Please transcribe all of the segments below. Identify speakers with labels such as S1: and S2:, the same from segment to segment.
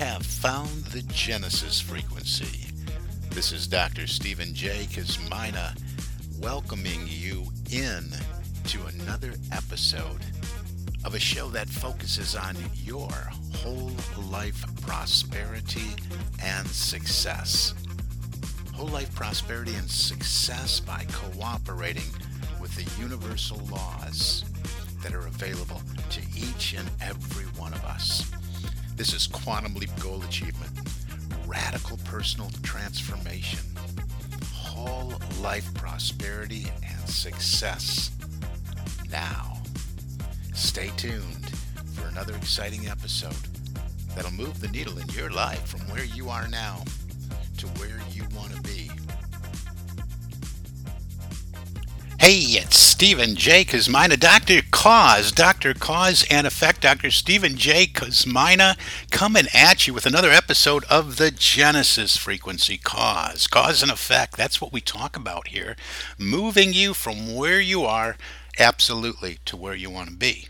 S1: have found the Genesis frequency. This is Dr. Stephen J. Kosmina welcoming you in to another episode of a show that focuses on your whole life prosperity and success. Whole life prosperity and success by cooperating with the universal laws that are available to each and every one of us. This is Quantum Leap Goal Achievement, radical personal transformation, whole life prosperity and success. Now, stay tuned for another exciting episode that'll move the needle in your life from where you are now to where you want to be. Hey, it's Stephen J. Kosmina, Dr. Cause and Effect, Dr. Stephen J. Kosmina, coming at you with another episode of the Genesis frequency. Cause and Effect, that's what we talk about here. Moving you from where you are, absolutely, to where you want to be.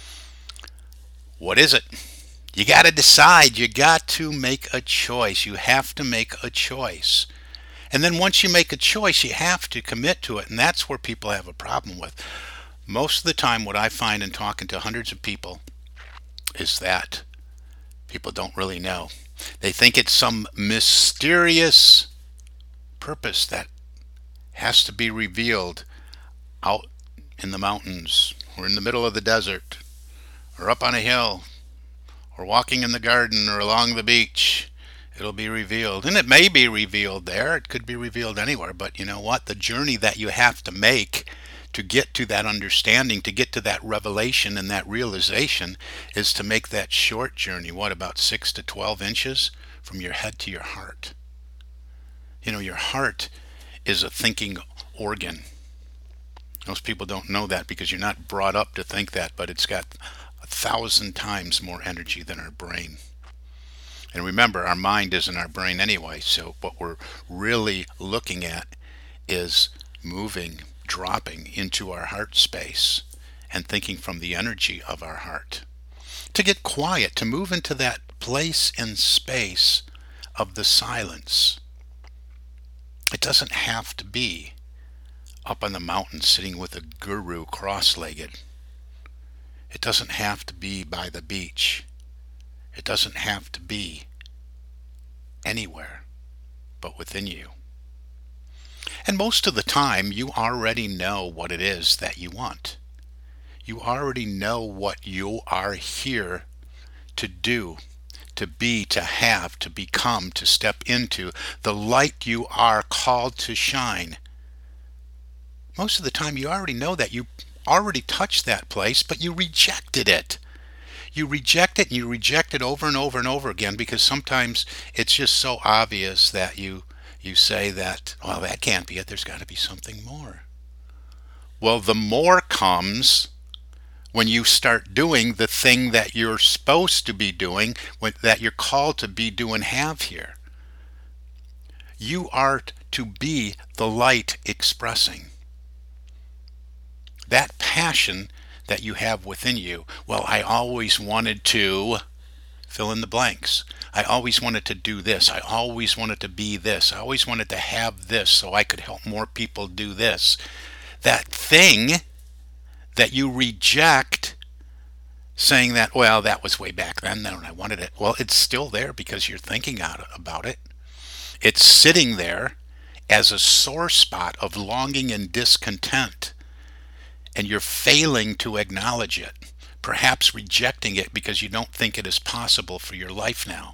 S1: What is it? You got to decide. You got to make a choice. You have to make a choice. And then once you make a choice, you have to commit to it. And that's where people have a problem with. Most of the time, what I find in talking to hundreds of people is that people don't really know. They think it's some mysterious purpose that has to be revealed out in the mountains or in the middle of the desert or up on a hill or walking in the garden or along the beach. It'll be revealed. And it may be revealed there. It could be revealed anywhere. But you know what? The journey that you have to make to get to that understanding, to get to that revelation and that realization is to make that short journey, what, about 6 to 12 inches from your head to your heart. You know, your heart is a thinking organ. Most people don't know that because you're not brought up to think that, but it's got 1,000 times more energy than our brain. And remember, our mind isn't our brain anyway, so what we're really looking at is moving, dropping into our heart space and thinking from the energy of our heart. To get quiet, to move into that place and space of the silence. It doesn't have to be up on the mountain sitting with a guru cross-legged. It doesn't have to be by the beach. It doesn't have to be anywhere but within you. And most of the time, you already know what it is that you want. You already know what you are here to do, to be, to have, to become, to step into, the light you are called to shine. Most of the time, you already know that. You already touched that place, but you rejected it. You reject it, and you reject it over and over and over again because sometimes it's just so obvious that you say that, well, that can't be it. There's got to be something more. Well, the more comes when you start doing the thing that you're supposed to be doing, that you're called to be, do, and have here. You are to be the light expressing. That passion that you have within you. Well, I always wanted to fill in the blanks. I always wanted to do this. I always wanted to be this. I always wanted to have this so I could help more people do this. That thing that you reject, saying that, well, that was way back then when I wanted it. Well, it's still there because you're thinking about it. It's sitting there as a sore spot of longing and discontent. And you're failing to acknowledge it, perhaps rejecting it because you don't think it is possible for your life now.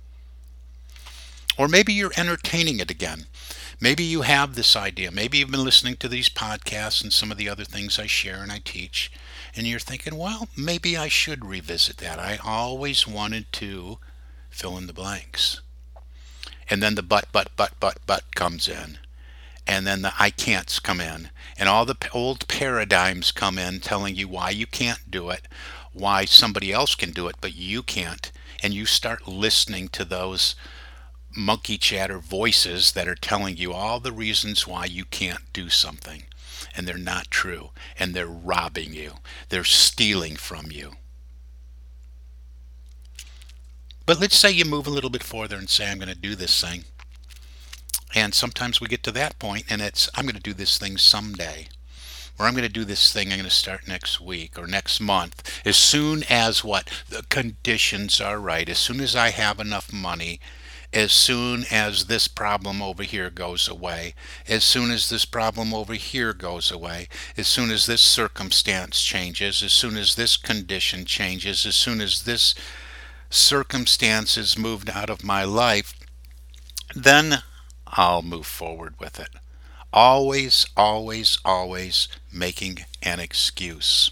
S1: Or maybe you're entertaining it again. Maybe you have this idea. Maybe you've been listening to these podcasts and some of the other things I share and I teach, and you're thinking, well, maybe I should revisit that. I always wanted to fill in the blanks. And then the but comes in. And then the I can'ts come in. And all the old paradigms come in telling you why you can't do it, why somebody else can do it, but you can't. And you start listening to those monkey chatter voices that are telling you all the reasons why you can't do something. And they're not true. And they're robbing you. They're stealing from you. But let's say you move a little bit further and say, I'm going to do this thing. And sometimes we get to that point and it's, I'm going to do this thing someday. Or I'm going to do this thing, I'm going to start next week or next month. As soon as what? The conditions are right. As soon as I have enough money, as soon as this problem over here goes away, as soon as this problem over here goes away, as soon as this circumstance changes, as soon as this condition changes, as soon as this circumstance is moved out of my life, then I'll move forward with it. Always, always, always making an excuse.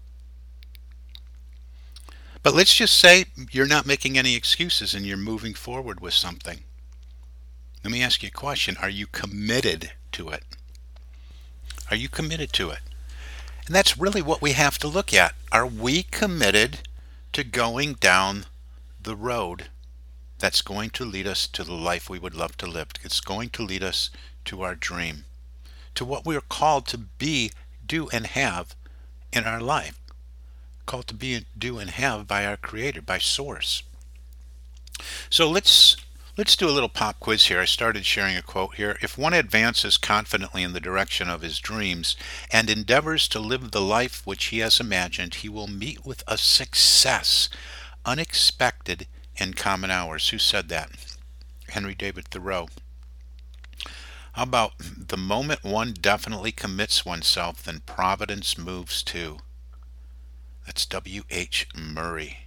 S1: But let's just say you're not making any excuses and you're moving forward with something. Let me ask you a question. Are you committed to it? Are you committed to it? And that's really what we have to look at. Are we committed to going down the road that's going to lead us to the life we would love to live? It's going to lead us to our dream, to what we are called to be, do, and have in our life. Called to be, do, and have by our Creator, by Source. So let's do a little pop quiz here. I started sharing a quote here. If one advances confidently in the direction of his dreams and endeavors to live the life which he has imagined, he will meet with a success unexpected in common hours. Who said that? Henry David Thoreau. How about the moment one definitely commits oneself, then providence moves too? That's W.H. Murray.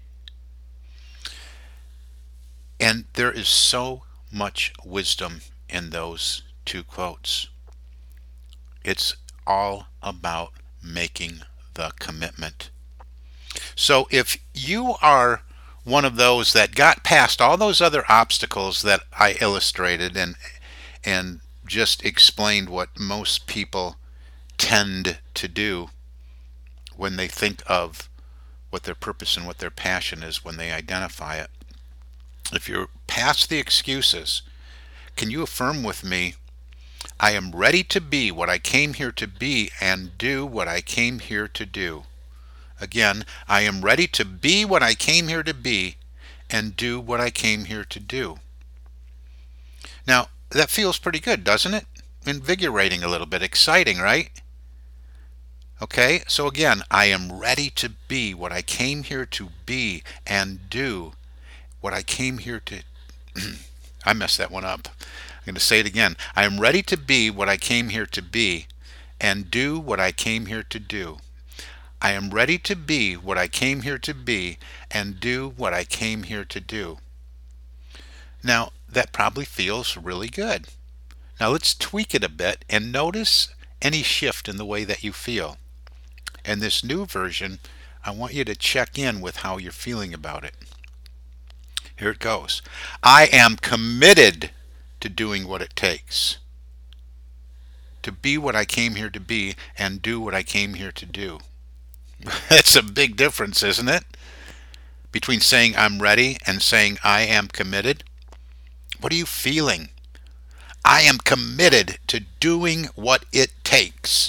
S1: And there is so much wisdom in those two quotes. It's all about making the commitment. So if you are one of those that got past all those other obstacles that I illustrated and just explained what most people tend to do when they think of what their purpose and what their passion is, when they identify it. If you're past the excuses, can you affirm with me, I am ready to be what I came here to be and do what I came here to do? Again, I am ready to be what I came here to be and do what I came here to do. Now, that feels pretty good, doesn't it? Invigorating a little bit, exciting, right? Okay, so again, I am ready to be what I came here to be and do what I came here to. I messed that one up. I'm going to say it again. I am ready to be what I came here to be and do what I came here to do. I am ready to be what I came here to be and do what I came here to do. Now, that probably feels really good. Now let's tweak it a bit and notice any shift in the way that you feel. In this new version, I want you to check in with how you're feeling about it. Here it goes. I am committed to doing what it takes to be what I came here to be and do what I came here to do. That's a big difference, isn't it? Between saying I'm ready and saying I am committed. What are you feeling? I am committed to doing what it takes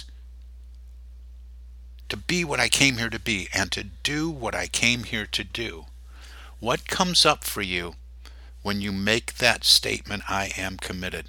S1: to be what I came here to be and to do what I came here to do. What comes up for you when you make that statement, I am committed?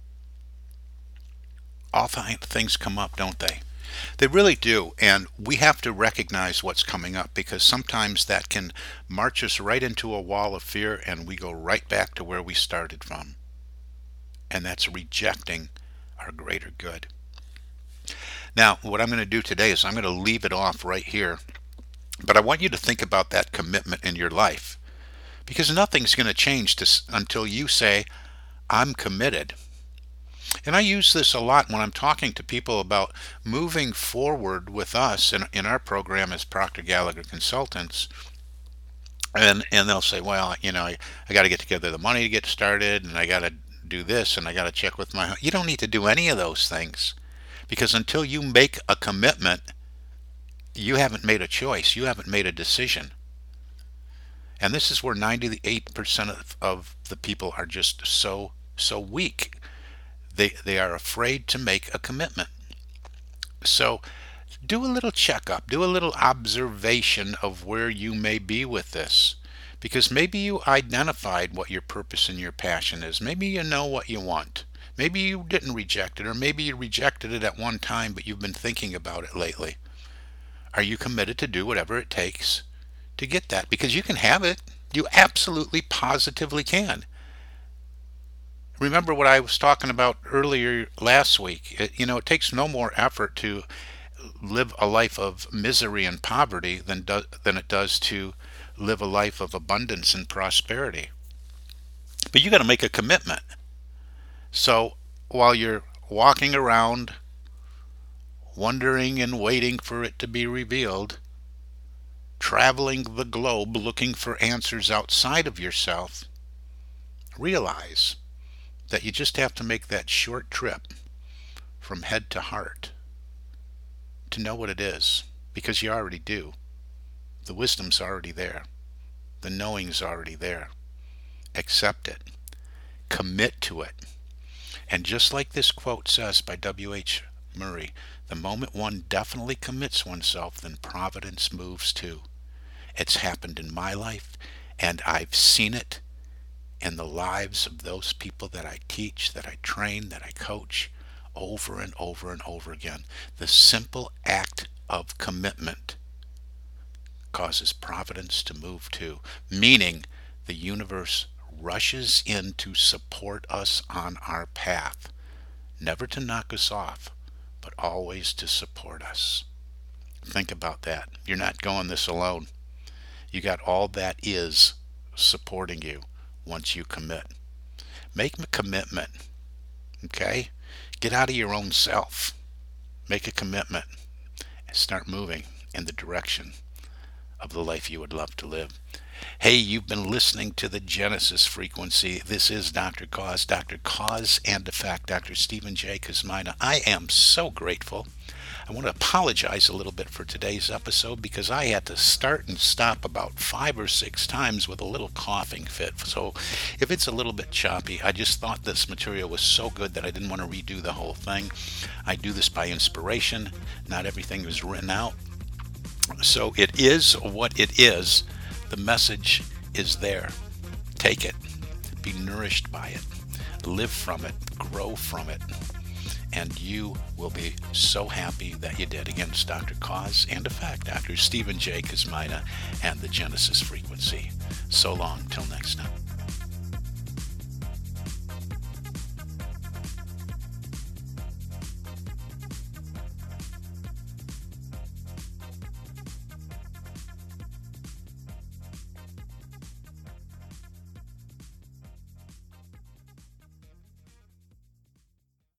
S1: All things come up, don't they? They really do, and we have to recognize what's coming up, because sometimes that can march us right into a wall of fear and we go right back to where we started from. And that's rejecting our greater good. Now, what I'm going to do today is I'm going to leave it off right here, but I want you to think about that commitment in your life, because nothing's going to change until you say, I'm committed. And I use this a lot when I'm talking to people about moving forward with us in our program as Proctor Gallagher Consultants. And they'll say, well, I got to get together the money to get started, and I got to do this, and I got to check with my... You don't need to do any of those things, because until you make a commitment, you haven't made a choice. You haven't made a decision. And this is where 98% of the people are just so weak. They are afraid to make a commitment. So do a little checkup, do a little observation of where you may be with this, Because maybe you identified what your purpose and your passion is. Maybe you know what you want. Maybe you didn't reject it, or maybe you rejected it at one time, but you've been thinking about it lately. Are you committed to do whatever it takes to get that? Because you can have it. You absolutely positively can. Remember what I was talking about earlier last week. It takes no more effort to live a life of misery and poverty than it does to live a life of abundance and prosperity. But you got to make a commitment. So while you're walking around wondering and waiting for it to be revealed, traveling the globe looking for answers outside of yourself, realize that you just have to make that short trip from head to heart to know what it is, because you already do. The wisdom's already there. The knowing's already there. Accept it. Commit to it. And just like this quote says by W.H. Murray, the moment one definitely commits oneself, then providence moves too. It's happened in my life, and I've seen it in the lives of those people that I teach, that I train, that I coach, over and over and over again. The simple act of commitment causes providence to move too, meaning the universe rushes in to support us on our path, never to knock us off, but always to support us. Think about that. You're not going this alone. You got all that is supporting you once you commit. Make a commitment, okay? Get out of your own self. Make a commitment and start moving in the direction of the life you would love to live. Hey, you've been listening to the Genesis Frequency. This is Dr. Cause and Effect, Dr. Stephen J. Kosmina. I am so grateful. I want to apologize a little bit for today's episode because I had to start and stop about 5 or 6 times with a little coughing fit. So if it's a little bit choppy, I just thought this material was so good that I didn't want to redo the whole thing. I do this by inspiration. Not everything is written out. So it is what it is. The message is there. Take it. Be nourished by it. Live from it. Grow from it. And you will be so happy that you did. Again, it's Dr. Cause and Effect, Dr. Stephen J. Kosmina, and the Genesis Frequency. So long, till next time.